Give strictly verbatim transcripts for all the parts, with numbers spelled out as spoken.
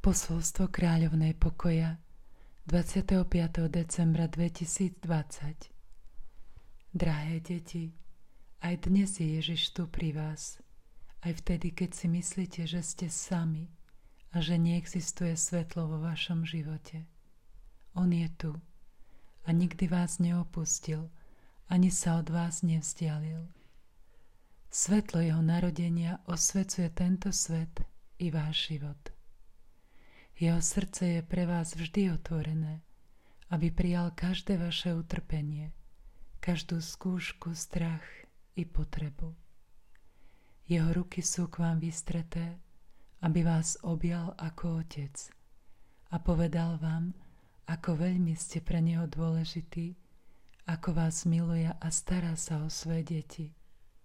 Posolstvo kráľovnej pokoja dvadsiateho piateho decembra dvetisícdvadsať. Drahé deti, aj dnes je Ježiš tu pri vás, aj vtedy, keď si myslíte, že ste sami a že neexistuje svetlo vo vašom živote. On je tu a nikdy vás neopustil, ani sa od vás nevzdialil. Svetlo jeho narodenia osvecuje tento svet i váš život. Jeho srdce je pre vás vždy otvorené, aby prijal každé vaše utrpenie, každú skúšku, strach i potrebu. Jeho ruky sú k vám vystreté, aby vás objal ako otec a povedal vám, ako veľmi ste pre neho dôležití, ako vás miluje a stará sa o svoje deti.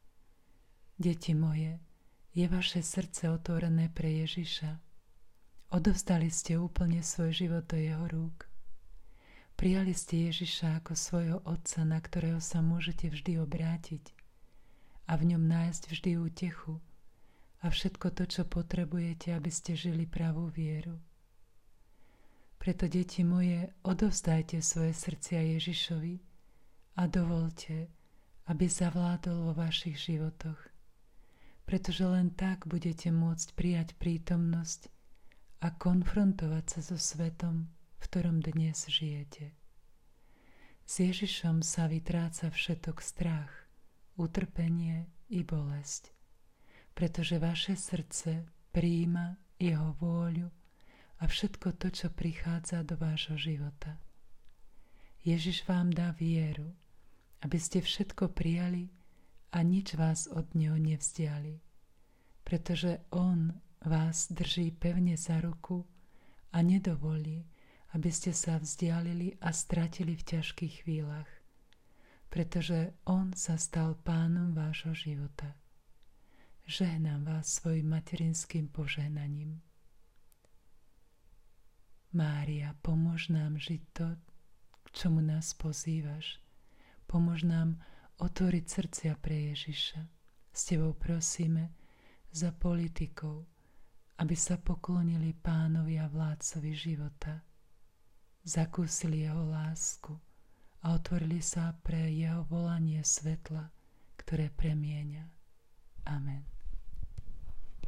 Deti moje, je vaše srdce otvorené pre Ježiša? Odovzdali ste úplne svoj život do jeho rúk. Prijali ste Ježiša ako svojho otca, na ktorého sa môžete vždy obrátiť a v ňom nájsť vždy útechu a všetko to, čo potrebujete, aby ste žili pravú vieru. Preto, deti moje, odovzdajte svoje srdcia Ježišovi a dovolte, aby zavládol vo vašich životoch, pretože len tak budete môcť prijať prítomnosť a konfrontovať sa so svetom, v ktorom dnes žijete. S Ježišom sa vytráca všetok strach, utrpenie i bolesť, pretože vaše srdce prijíma jeho vôľu a všetko to, čo prichádza do vášho života. Ježiš vám dá vieru, aby ste všetko prijali a nič vás od neho nevzdiali, pretože on vás drží pevne za ruku a nedovolí, aby ste sa vzdialili a stratili v ťažkých chvíľach, pretože on sa stal pánom vášho života. Žehnám vás svojim materinským požehnaním. Mária, pomôž nám žiť to, k čomu nás pozývaš. Pomôž nám otvoriť srdcia pre Ježiša. S tebou prosíme za politikov, aby sa poklonili pánovi a vládcovi života, zakúsili jeho lásku a otvorili sa pre jeho volanie svetla, ktoré premieňa. Amen.